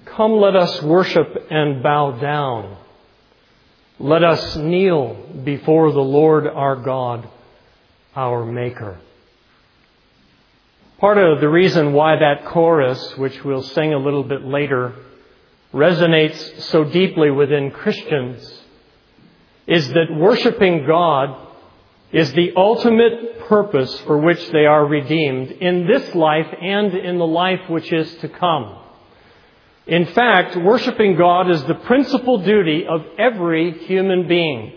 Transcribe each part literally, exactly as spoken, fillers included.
Come, let us worship and bow down. Let us kneel before the Lord our God, our Maker. Part of the reason why that chorus, which we'll sing a little bit later, resonates so deeply within Christians is that worshiping God is the ultimate purpose for which they are redeemed in this life and in the life which is to come. In fact, worshiping God is the principal duty of every human being.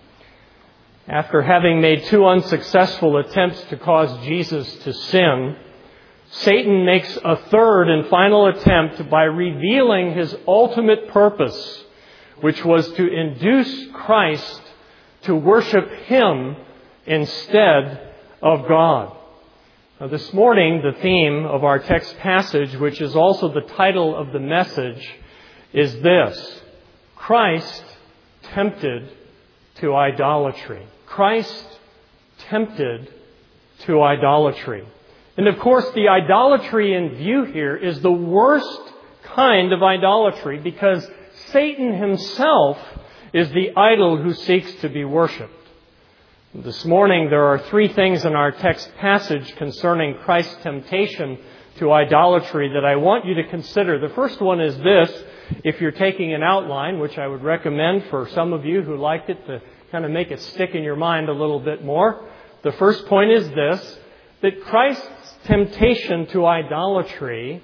After having made two unsuccessful attempts to cause Jesus to sin, Satan makes a third and final attempt by revealing his ultimate purpose, which was to induce Christ to worship Him instead of God. Now, this morning, the theme of our text passage, which is also the title of the message, is this: Christ tempted to idolatry. Christ tempted to idolatry. And of course, the idolatry in view here is the worst kind of idolatry because Satan himself is the idol who seeks to be worshipped. This morning, there are three things in our text passage concerning Christ's temptation to idolatry that I want you to consider. The first one is this: if you're taking an outline, which I would recommend for some of you who like it to kind of make it stick in your mind a little bit more. The first point is this: that Christ's temptation to idolatry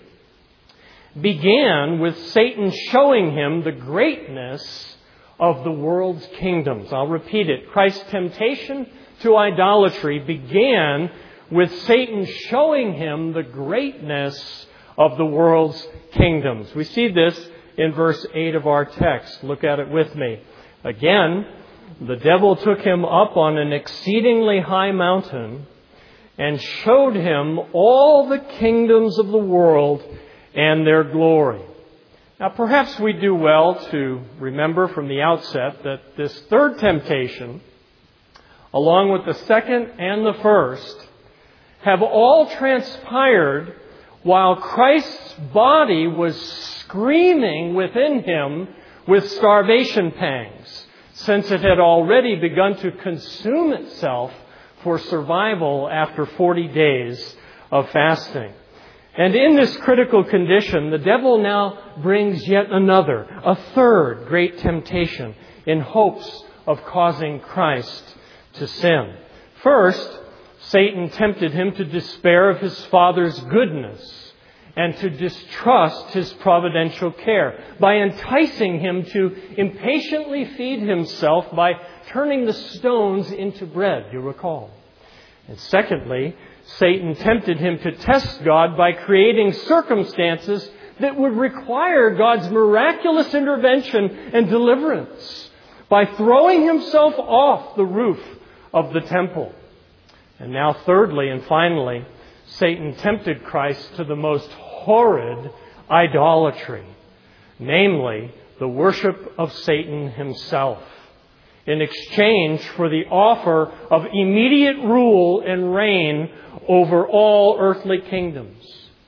began with Satan showing him the greatness of the world's kingdoms. I'll repeat it. Christ's temptation to idolatry began with Satan showing him the greatness of the world's kingdoms. We see this in verse eight of our text. Look at it with me. Again, the devil took him up on an exceedingly high mountain and showed him all the kingdoms of the world and their glory. Now, perhaps we do well to remember from the outset that this third temptation, along with the second and the first, have all transpired while Christ's body was screaming within Him with starvation pangs, since it had already begun to consume itself for survival after forty days of fasting. And in this critical condition, the devil now brings yet another, a third great temptation in hopes of causing Christ to sin. First, Satan tempted Him to despair of His Father's goodness and to distrust His providential care by enticing Him to impatiently feed Himself by turning the stones into bread, you recall. And secondly, Satan tempted Him to test God by creating circumstances that would require God's miraculous intervention and deliverance by throwing Himself off the roof of the temple. And now thirdly and finally, Satan tempted Christ to the most horrid idolatry, namely the worship of Satan himself, in exchange for the offer of immediate rule and reign over all earthly kingdoms.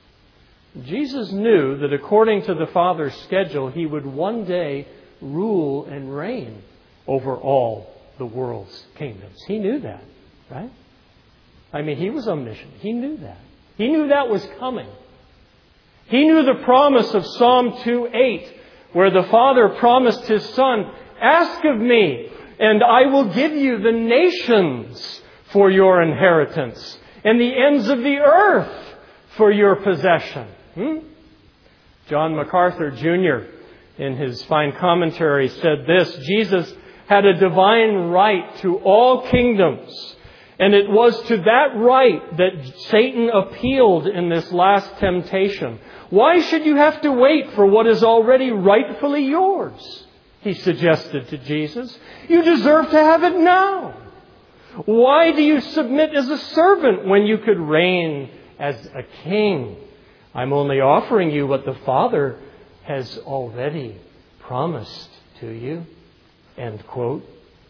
Jesus knew that according to the Father's schedule, He would one day rule and reign over all the world's kingdoms. He knew that, right? I mean, He was omniscient. He knew that. He knew that was coming. He knew the promise of Psalm two eight, where the Father promised His Son, "Ask of me, and I will give you the nations for your inheritance, and the ends of the earth for your possession." Hmm? John MacArthur Junior, in his fine commentary, said this: Jesus had a divine right to all kingdoms, and it was to that right that Satan appealed in this last temptation. "Why should you have to wait for what is already rightfully yours?" he suggested to Jesus. "You deserve to have it now. Why do you submit as a servant when you could reign as a king? I'm only offering you what the Father has already promised to you." End quote.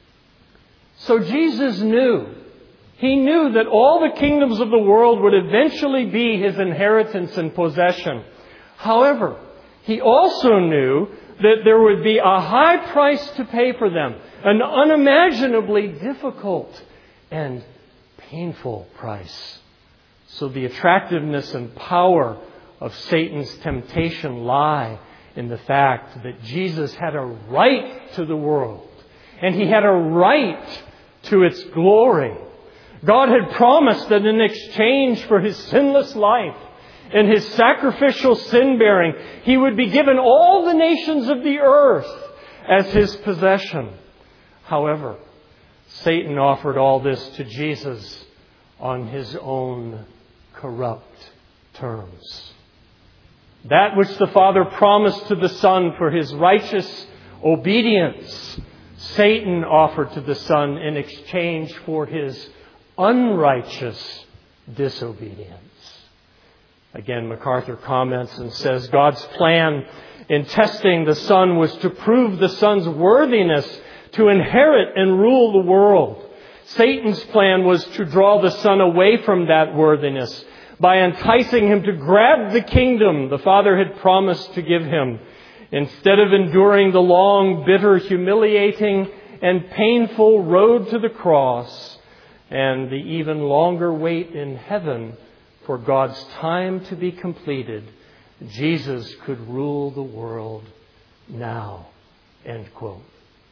So Jesus knew. He knew that all the kingdoms of the world would eventually be His inheritance and possession. However, he also knew that there would be a high price to pay for them, an unimaginably difficult and painful price. So the attractiveness and power of Satan's temptation lie in the fact that Jesus had a right to the world, and he had a right to its glory. God had promised that in exchange for his sinless life and his sacrificial sin-bearing, he would be given all the nations of the earth as his possession. However, Satan offered all this to Jesus on his own corrupt terms. That which the Father promised to the Son for his righteous obedience, Satan offered to the Son in exchange for his unrighteous disobedience. Again, MacArthur comments and says, God's plan in testing the Son was to prove the Son's worthiness to inherit and rule the world. Satan's plan was to draw the Son away from that worthiness by enticing him to grab the kingdom the Father had promised to give him, instead of enduring the long, bitter, humiliating, and painful road to the cross and the even longer wait in heaven for God's time to be completed. Jesus could rule the world now. End quote.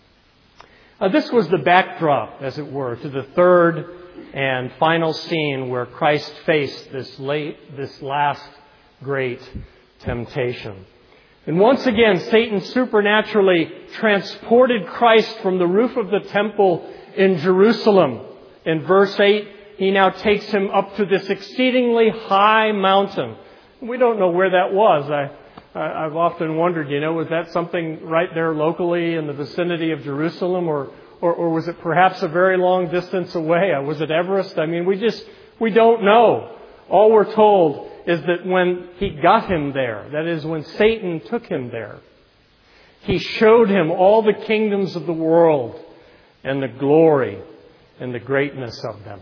Uh, this was the backdrop, as it were, to the third and final scene where Christ faced this late, this last great temptation. And once again, Satan supernaturally transported Christ from the roof of the temple in Jerusalem. In verse eight, he now takes him up to this exceedingly high mountain. We don't know where that was. I, I, I've often wondered, you know, was that something right there locally in the vicinity of Jerusalem, or, or, or was it perhaps a very long distance away? Was it Everest? I mean, we just, we don't know. All we're told is that when he got him there, that is, when Satan took him there, he showed him all the kingdoms of the world and the glory and the greatness of them.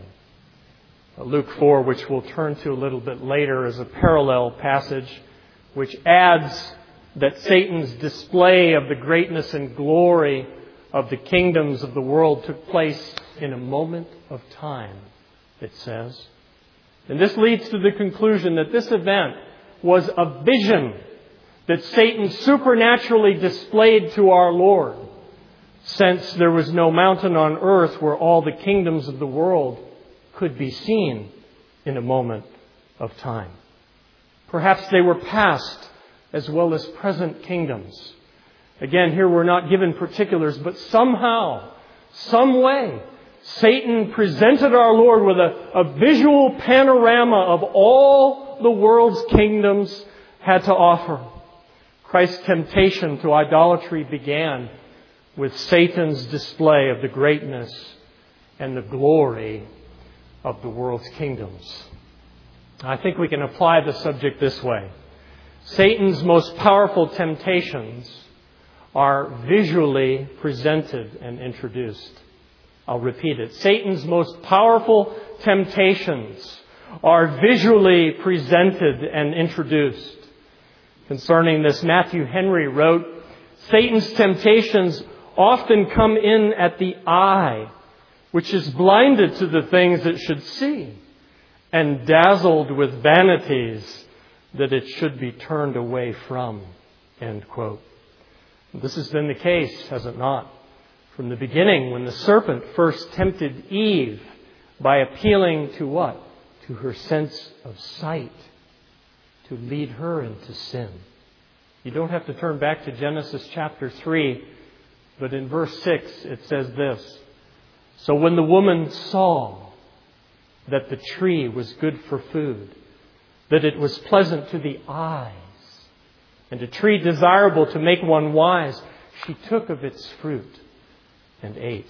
Luke four, which we'll turn to a little bit later, is a parallel passage which adds that Satan's display of the greatness and glory of the kingdoms of the world took place in a moment of time, it says. And this leads to the conclusion that this event was a vision that Satan supernaturally displayed to our Lord, since there was no mountain on earth where all the kingdoms of the world could be seen in a moment of time. Perhaps they were past as well as present kingdoms. Again, here we're not given particulars, but somehow, some way, Satan presented our Lord with a, a visual panorama of all the world's kingdoms had to offer. Christ's temptation to idolatry began with Satan's display of the greatness and the glory of the world's kingdoms. I think we can apply the subject this way. Satan's most powerful temptations are visually presented and introduced. I'll repeat it. Satan's most powerful temptations are visually presented and introduced. Concerning this, Matthew Henry wrote, Satan's temptations often come in at the eye, which is blinded to the things it should see, and dazzled with vanities that it should be turned away from. End quote. This has been the case, has it not? From the beginning, when the serpent first tempted Eve by appealing to what? To her sense of sight, to lead her into sin. You don't have to turn back to Genesis chapter three, but in verse six it says this. So when the woman saw that the tree was good for food, that it was pleasant to the eyes, and a tree desirable to make one wise, she took of its fruit and ate.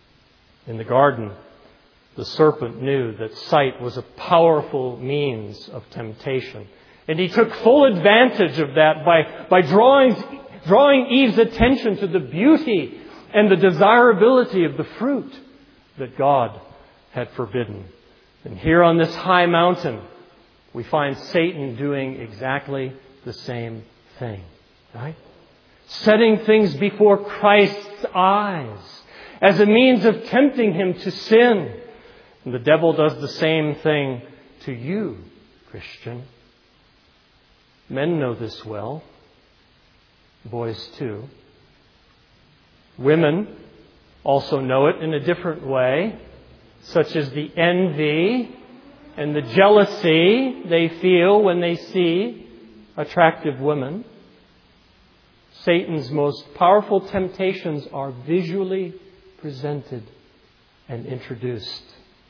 In the garden, the serpent knew that sight was a powerful means of temptation. And he took full advantage of that by, by drawing, drawing Eve's attention to the beauty and the desirability of the fruit that God had forbidden. And here on this high mountain, we find Satan doing exactly the same thing. Right? Setting things before Christ's eyes as a means of tempting him to sin. And the devil does the same thing to you, Christian. Men know this well. Boys too. Women also know it in a different way, such as the envy and the jealousy they feel when they see attractive women. Satan's most powerful temptations are visually presented and introduced.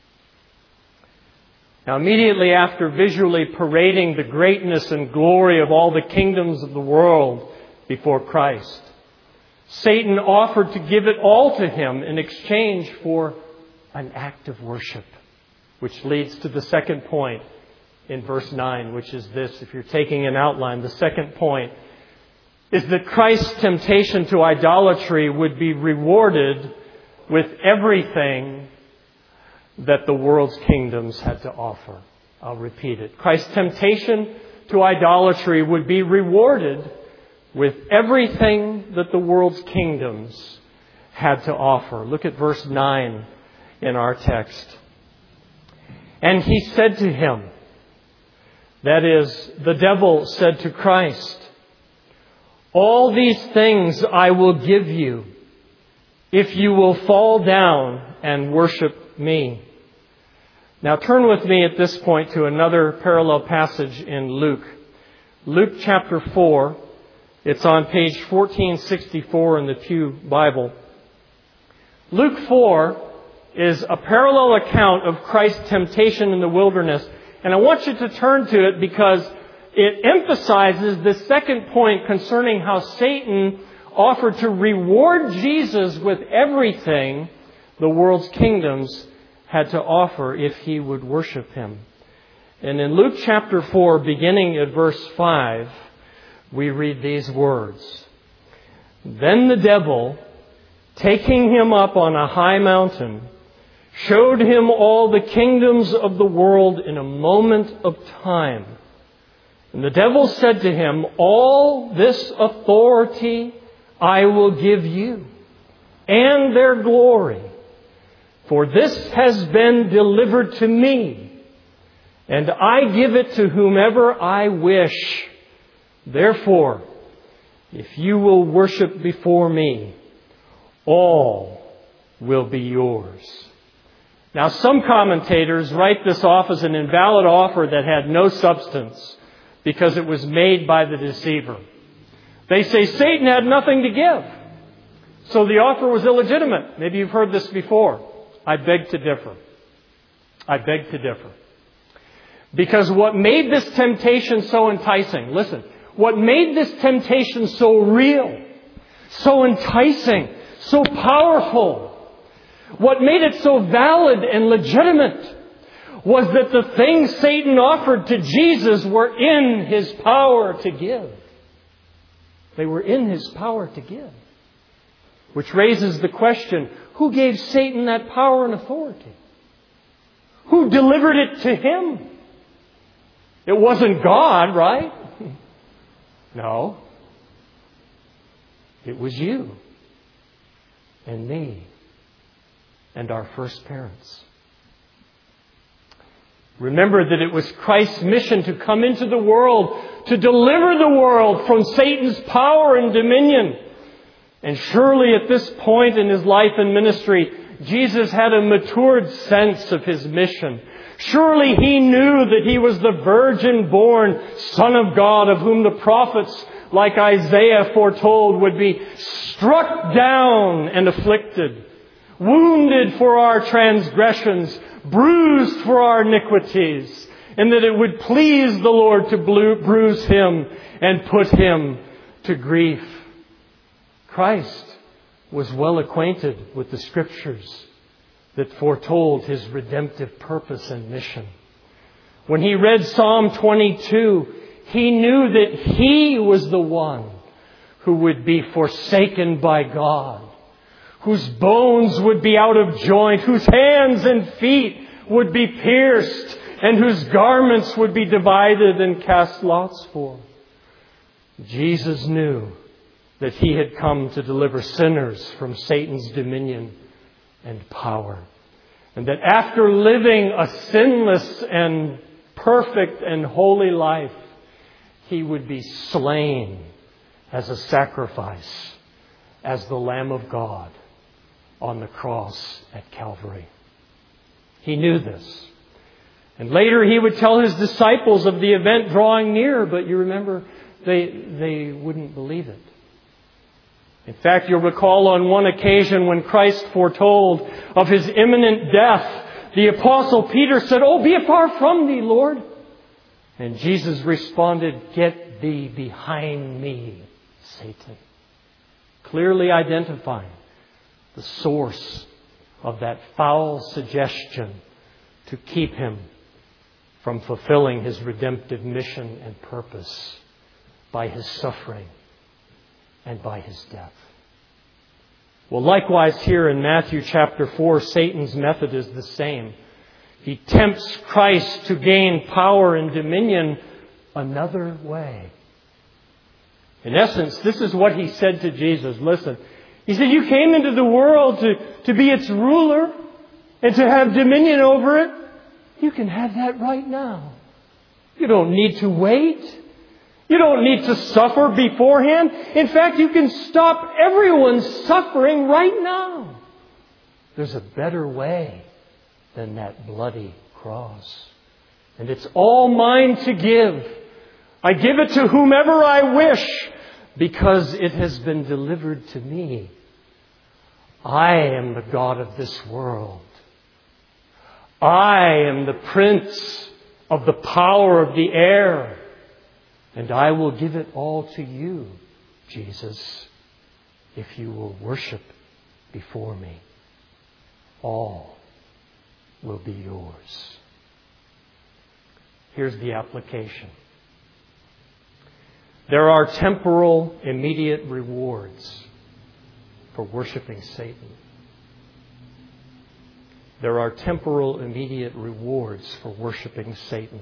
Now, immediately after visually parading the greatness and glory of all the kingdoms of the world before Christ, Satan offered to give it all to him in exchange for an act of worship, which leads to the second point in verse nine, which is this. If you're taking an outline, the second point is that Christ's temptation to idolatry would be rewarded with everything that the world's kingdoms had to offer. I'll repeat it. Christ's temptation to idolatry would be rewarded with everything that the world's kingdoms had to offer. Look at verse nine in our text. And he said to him, that is, the devil said to Christ, all these things I will give you if you will fall down and worship me. Now turn with me at this point to another parallel passage in Luke. Luke chapter four. It's on page fourteen sixty-four in the Pew Bible. Luke four is a parallel account of Christ's temptation in the wilderness. And I want you to turn to it because it emphasizes the second point concerning how Satan offered to reward Jesus with everything the world's kingdoms had to offer if he would worship him. And in Luke chapter four, beginning at verse five, we read these words. Then the devil, taking him up on a high mountain, showed him all the kingdoms of the world in a moment of time. And the devil said to him, all this authority I will give you, and their glory. For this has been delivered to me, and I give it to whomever I wish. Therefore, if you will worship before me, all will be yours. Now, some commentators write this off as an invalid offer that had no substance because it was made by the deceiver. They say Satan had nothing to give, so the offer was illegitimate. Maybe you've heard this before. I beg to differ. I beg to differ. Because what made this temptation so enticing, listen, what made this temptation so real, so enticing, so powerful, what made it so valid and legitimate was that the things Satan offered to Jesus were in his power to give. They were in his power to give. Which raises the question, who gave Satan that power and authority? Who delivered it to him? It wasn't God, right? No. It was you and me and our first parents. Remember that it was Christ's mission to come into the world, to deliver the world from Satan's power and dominion. And surely at this point in his life and ministry, Jesus had a matured sense of his mission. Surely he knew that he was the virgin-born Son of God, of whom the prophets, like Isaiah, foretold would be struck down and afflicted, wounded for our transgressions, bruised for our iniquities, and that it would please the Lord to bruise him and put him to grief. Christ was well acquainted with the Scriptures that foretold his redemptive purpose and mission. When he read Psalm twenty-two, he knew that he was the one who would be forsaken by God, whose bones would be out of joint, whose hands and feet would be pierced, and whose garments would be divided and cast lots for. Jesus knew that He had come to deliver sinners from Satan's dominion and power. And that after living a sinless and perfect and holy life, He would be slain as a sacrifice, as the Lamb of God on the cross at Calvary. He knew this. And later He would tell His disciples of the event drawing near, but you remember, they, they wouldn't believe it. In fact, you'll recall on one occasion when Christ foretold of His imminent death, the Apostle Peter said, "Oh, be apart from thee, Lord." And Jesus responded, "Get thee behind me, Satan." Clearly identifying the source of that foul suggestion to keep Him from fulfilling His redemptive mission and purpose by His suffering and by His death. Well, likewise here in Matthew chapter four, Satan's method is the same. He tempts Christ to gain power and dominion another way. In essence, this is what he said to Jesus. Listen, he said, "You came into the world to, to be its ruler and to have dominion over it. You can have that right now. You don't need to wait. You don't need to suffer beforehand. In fact, you can stop everyone's suffering right now. There's a better way than that bloody cross. And it's all mine to give. I give it to whomever I wish because it has been delivered to me. I am the God of this world. I am the prince of the power of the air. And I will give it all to you, Jesus, if you will worship before me. All will be yours." Here's the application. There are temporal, immediate rewards for worshiping Satan. There are temporal, immediate rewards for worshiping Satan.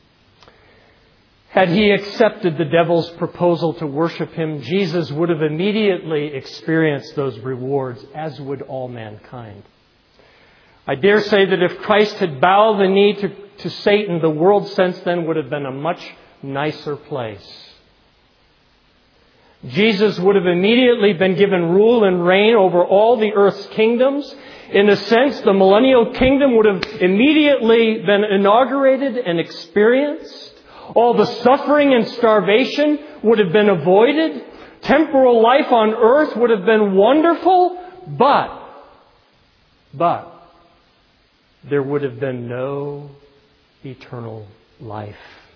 Had He accepted the devil's proposal to worship him, Jesus would have immediately experienced those rewards, as would all mankind. I dare say that if Christ had bowed the knee to, to Satan, the world since then would have been a much nicer place. Jesus would have immediately been given rule and reign over all the earth's kingdoms. In a sense, the millennial kingdom would have immediately been inaugurated and experienced. All the suffering and starvation would have been avoided. Temporal life on earth would have been wonderful. But, but, there would have been no eternal life.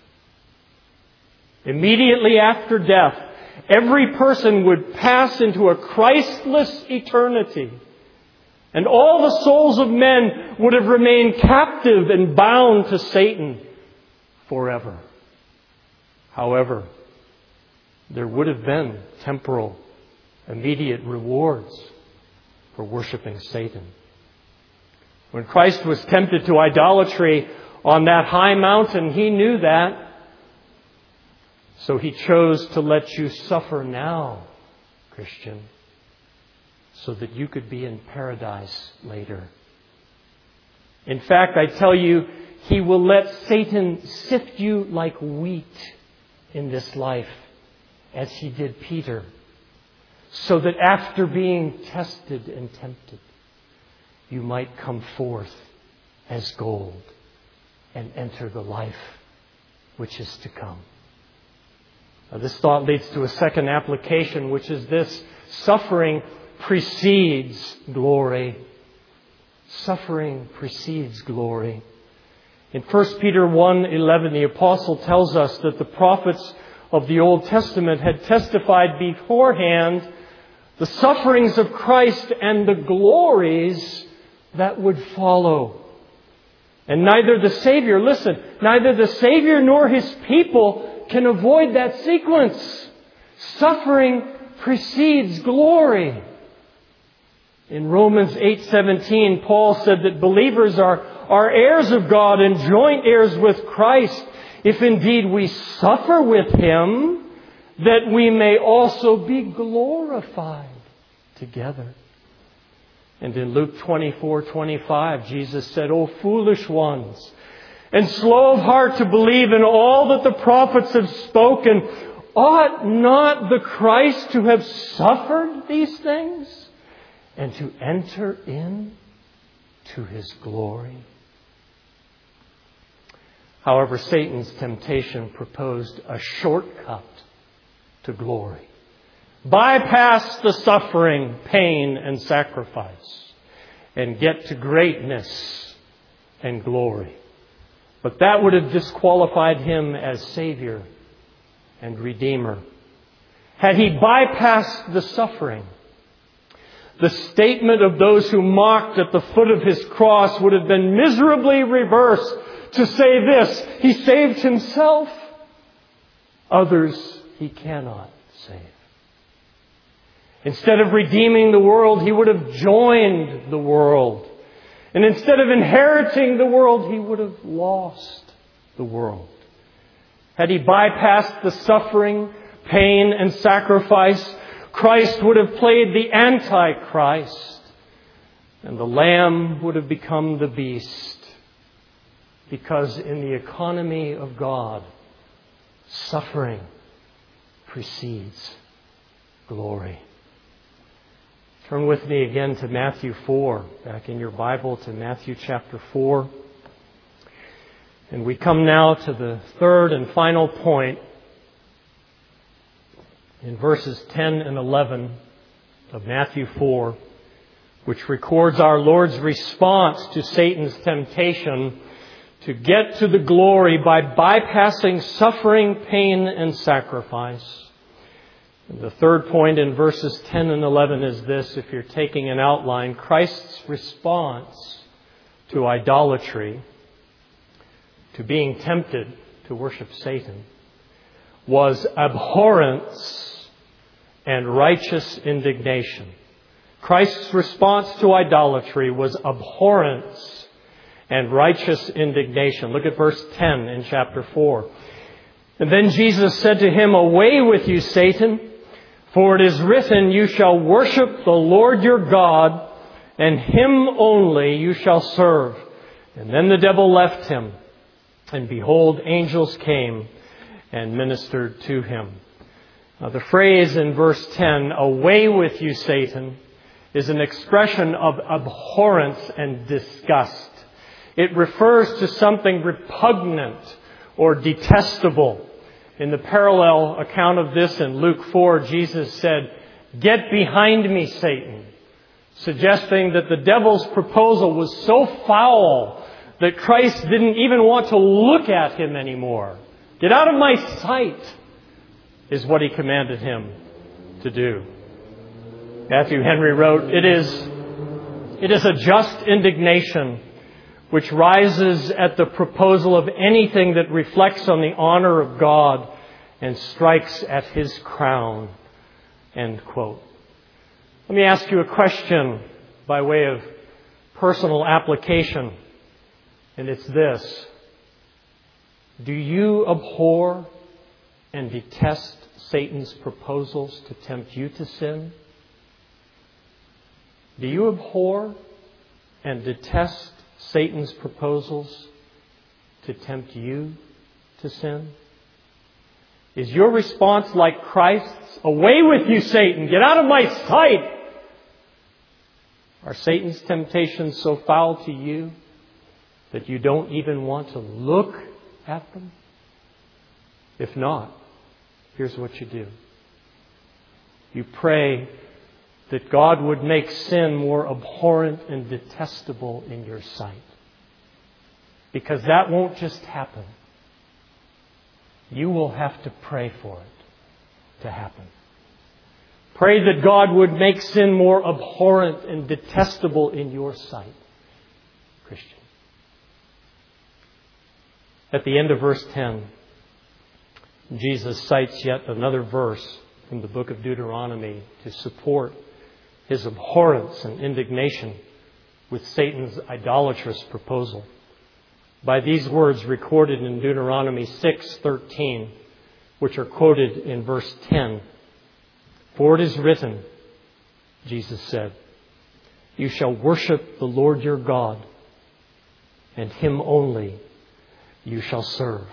Immediately after death, every person would pass into a Christless eternity. And all the souls of men would have remained captive and bound to Satan forever. However, there would have been temporal, immediate rewards for worshiping Satan. When Christ was tempted to idolatry on that high mountain, He knew that. So He chose to let you suffer now, Christian, so that you could be in paradise later. In fact, I tell you, He will let Satan sift you like wheat in this life, as He did Peter, so that after being tested and tempted, you might come forth as gold and enter the life which is to come. Now, this thought leads to a second application, which is this: suffering precedes glory. Suffering precedes glory. In First Peter one eleven, the apostle tells us that the prophets of the Old Testament had testified beforehand the sufferings of Christ and the glories that would follow. And neither the Savior, listen, neither the Savior nor His people can avoid that sequence. Suffering precedes glory. In Romans eight seventeen, Paul said that believers are are heirs of God and joint heirs with Christ, if indeed we suffer with Him, that we may also be glorified together. And in Luke twenty-four twenty-five, Jesus said, O foolish ones, and slow of heart to believe in all that the prophets have spoken, ought not the Christ to have suffered these things and to enter in to His glory? However, Satan's temptation proposed a shortcut to glory. Bypass the suffering, pain, and sacrifice and get to greatness and glory. But that would have disqualified Him as Savior and Redeemer. Had He bypassed the suffering, the statement of those who mocked at the foot of His cross would have been miserably reversed to say this: He saved Himself, others He cannot save. Instead of redeeming the world, He would have joined the world. And instead of inheriting the world, He would have lost the world. Had He bypassed the suffering, pain, and sacrifice, Christ would have played the Antichrist, and the Lamb would have become the beast. Because in the economy of God, suffering precedes glory. Turn with me again to Matthew four, back in your Bible to Matthew chapter four. And we come now to the third and final point in verses ten and eleven of Matthew four, which records our Lord's response to Satan's temptation to get to the glory by bypassing suffering, pain, and sacrifice. And the third point in verses ten and eleven is this, if you're taking an outline: Christ's response to idolatry, to being tempted to worship Satan, was abhorrence and righteous indignation. Christ's response to idolatry was abhorrence and righteous indignation. Look at verse ten in chapter four. And then Jesus said to him, Away with you, Satan, for it is written, You shall worship the Lord your God, and Him only you shall serve. And then the devil left him, and behold, angels came and ministered to him. Now, the phrase in verse ten, Away with you, Satan, is an expression of abhorrence and disgust. It refers to something repugnant or detestable. In the parallel account of this in Luke four, Jesus said, Get behind me, Satan, suggesting that the devil's proposal was so foul that Christ didn't even want to look at him anymore. Get out of my sight, is what He commanded him to do. Matthew Henry wrote, It is, it is a just indignation which rises at the proposal of anything that reflects on the honor of God and strikes at His crown. End quote. Let me ask you a question by way of personal application, and it's this. Do you abhor and detest Satan's proposals to tempt you to sin? Do you abhor and detest Satan's proposals to tempt you to sin? Is your response like Christ's? Away with you, Satan! Get out of my sight! Are Satan's temptations so foul to you that you don't even want to look at them? If not, here's what you do. You pray that God would make sin more abhorrent and detestable in your sight. Because that won't just happen. You will have to pray for it to happen. Pray that God would make sin more abhorrent and detestable in your sight, Christian. At the end of verse ten, Jesus cites yet another verse from the book of Deuteronomy to support His abhorrence and indignation with Satan's idolatrous proposal. By these words recorded in Deuteronomy six thirteen, which are quoted in verse ten. For it is written, Jesus said, you shall worship the Lord your God, and Him only you shall serve.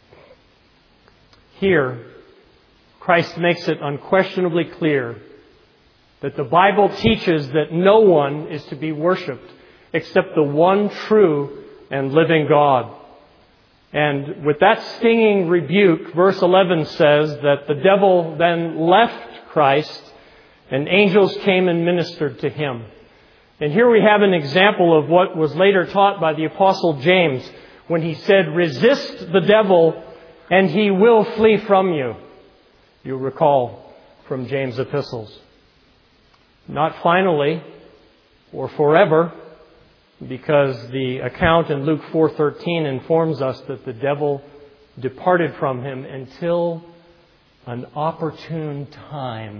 Here, Christ makes it unquestionably clear that the Bible teaches that no one is to be worshipped except the one true and living God. And with that stinging rebuke, verse eleven says that the devil then left Christ and angels came and ministered to Him. And here we have an example of what was later taught by the Apostle James when he said, resist the devil and he will flee from you. You'll recall from James' epistles. Not finally or forever, because the account in Luke four thirteen informs us that the devil departed from him until an opportune time.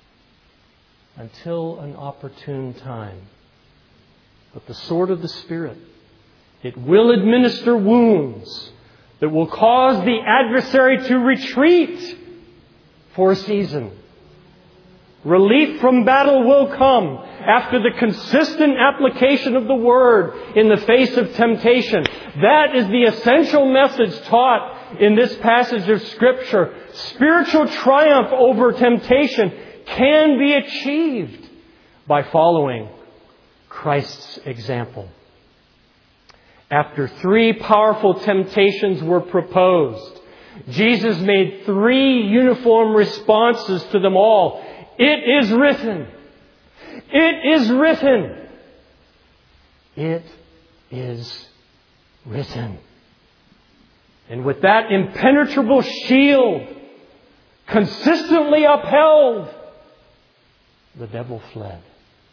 Until an opportune time. But the sword of the Spirit, it will administer wounds that will cause the adversary to retreat for a season. Relief from battle will come after the consistent application of the Word in the face of temptation. That is the essential message taught in this passage of Scripture. Spiritual triumph over temptation can be achieved by following Christ's example. After three powerful temptations were proposed, Jesus made three uniform responses to them all. It is written. It is written. It is written. And with that impenetrable shield consistently upheld, the devil fled.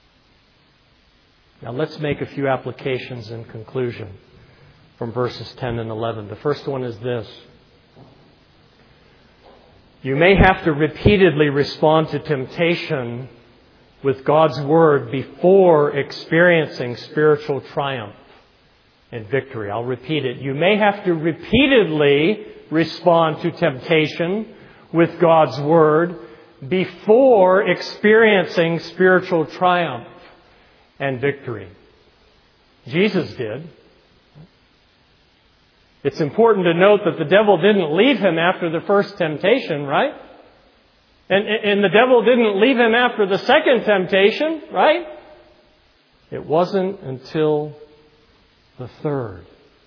Now let's make a few applications in conclusion from verses ten and eleven. The first one is this. You may have to repeatedly respond to temptation with God's Word before experiencing spiritual triumph and victory. I'll repeat it. You may have to repeatedly respond to temptation with God's Word before experiencing spiritual triumph and victory. Jesus did. It's important to note that the devil didn't leave him after the first temptation, right? And, and the devil didn't leave him after the second temptation, right? It wasn't until the third.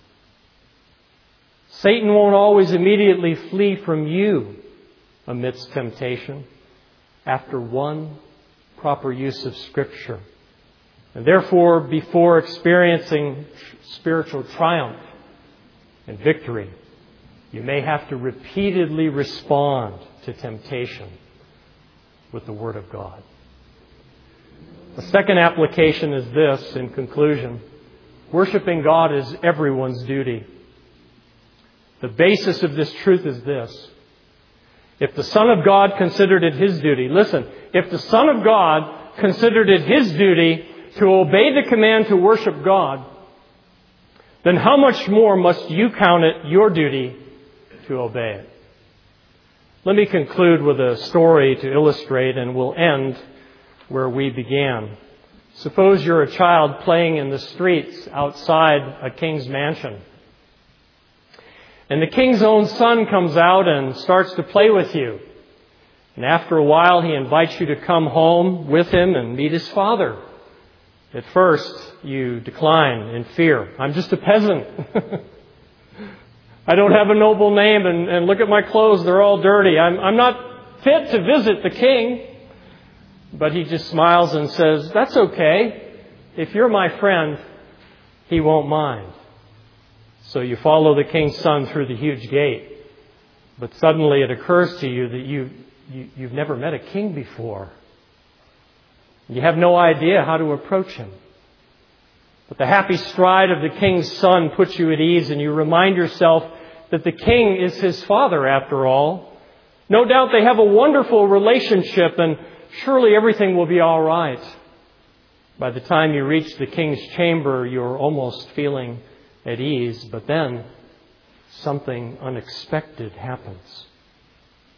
Satan won't always immediately flee from you amidst temptation after one proper use of Scripture. And therefore, before experiencing spiritual triumph and victory, you may have to repeatedly respond to temptation with the Word of God. The second application is this, in conclusion. Worshiping God is everyone's duty. The basis of this truth is this. If the Son of God considered it His duty, listen, if the Son of God considered it His duty to obey the command to worship God, then how much more must you count it your duty to obey it? Let me conclude with a story to illustrate, and we'll end where we began. Suppose you're a child playing in the streets outside a king's mansion. And the king's own son comes out and starts to play with you. And after a while, he invites you to come home with him and meet his father. At first, you decline in fear. I'm just a peasant. I don't have a noble name, and, and look at my clothes. They're all dirty. I'm, I'm not fit to visit the king. But he just smiles and says, that's okay. If you're my friend, he won't mind. So you follow the king's son through the huge gate. But suddenly it occurs to you that you, you, you've never met a king before. You have no idea how to approach him. But the happy stride of the king's son puts you at ease, and you remind yourself that the king is his father after all. No doubt they have a wonderful relationship, and surely everything will be all right. By the time you reach the king's chamber, you're almost feeling at ease, but then something unexpected happens.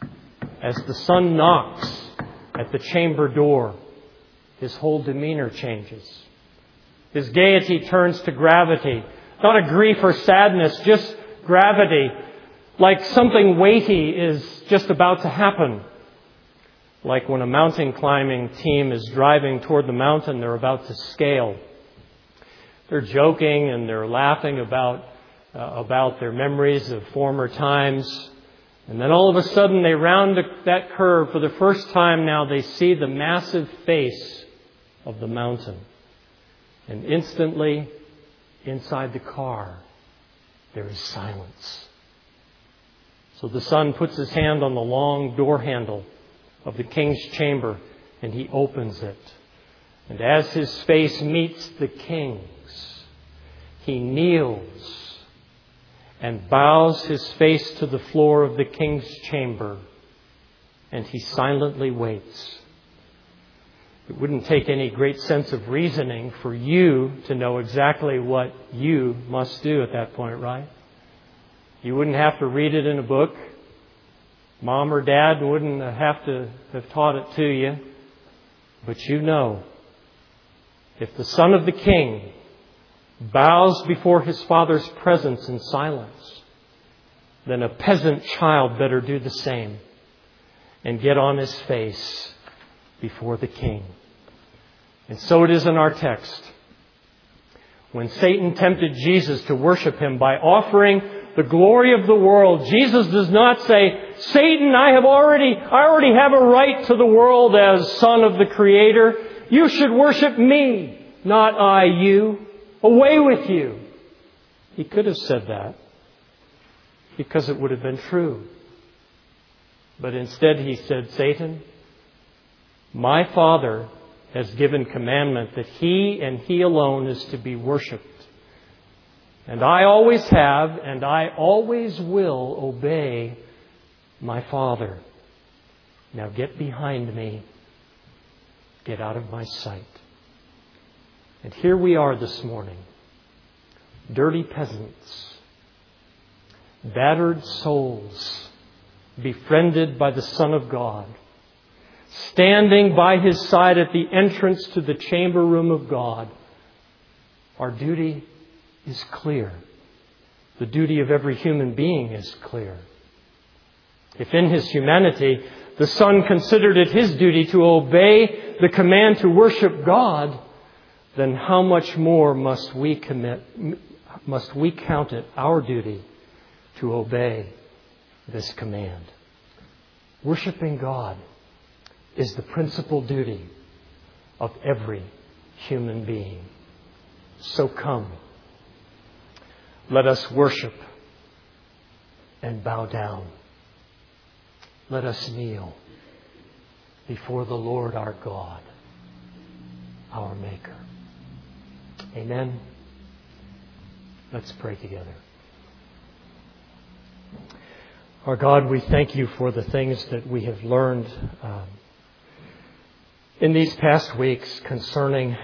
As the Son knocks at the chamber door, his whole demeanor changes. His gaiety turns to gravity. Not a grief or sadness, just gravity. Like something weighty is just about to happen. Like when a mountain climbing team is driving toward the mountain they're about to scale. They're joking and they're laughing about, uh, about their memories of former times. And then all of a sudden they round that curve. For the first time now they see the massive face of the mountain. And instantly, inside the car, there is silence. So the Son puts his hand on the long door handle of the king's chamber and he opens it. And as his face meets the king's, he kneels and bows his face to the floor of the king's chamber, and he silently waits. It wouldn't take any great sense of reasoning for you to know exactly what you must do at that point, right? You wouldn't have to read it in a book. Mom or Dad wouldn't have to have taught it to you. But you know, if the Son of the King bows before his Father's presence in silence, then a peasant child better do the same and get on his face before the King. And so it is in our text. When Satan tempted Jesus to worship him by offering the glory of the world, Jesus does not say, Satan, I have already, I already have a right to the world as Son of the Creator. You should worship me, not I you. Away with you. He could have said that because it would have been true. But instead he said, Satan, my Father has given commandment that He and He alone is to be worshipped. And I always have and I always will obey my Father. Now get behind me. Get out of my sight. And here we are this morning, dirty peasants, battered souls, befriended by the Son of God, standing by His side at the entrance to the chamber room of God. Our duty is clear. The duty of every human being is clear. If in His humanity the Son considered it His duty to obey the command to worship God, then how much more must we commit, must we count it our duty to obey this command? Worshipping God is the principal duty of every human being. So come, let us worship and bow down. Let us kneel before the Lord our God, our Maker. Amen. Let's pray together. Our God, we thank You for the things that we have learned um, in these past weeks concerning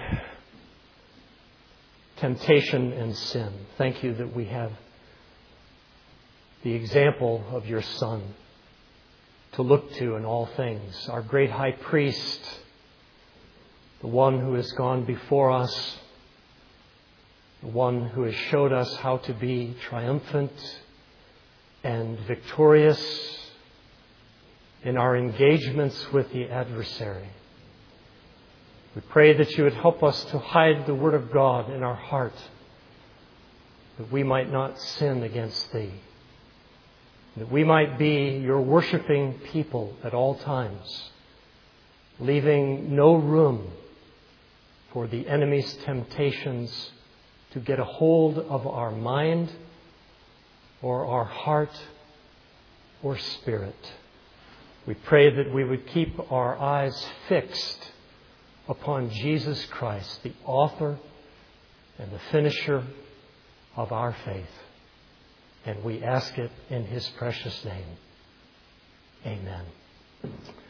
temptation and sin. Thank You that we have the example of Your Son to look to in all things. Our great high priest, the one who has gone before us, the one who has showed us how to be triumphant and victorious in our engagements with the adversary. We pray that You would help us to hide the Word of God in our heart, that we might not sin against Thee, that we might be Your worshiping people at all times, leaving no room for the enemy's temptations to get a hold of our mind or our heart or spirit. We pray that we would keep our eyes fixed upon Jesus Christ, the author and the finisher of our faith. And we ask it in His precious name. Amen.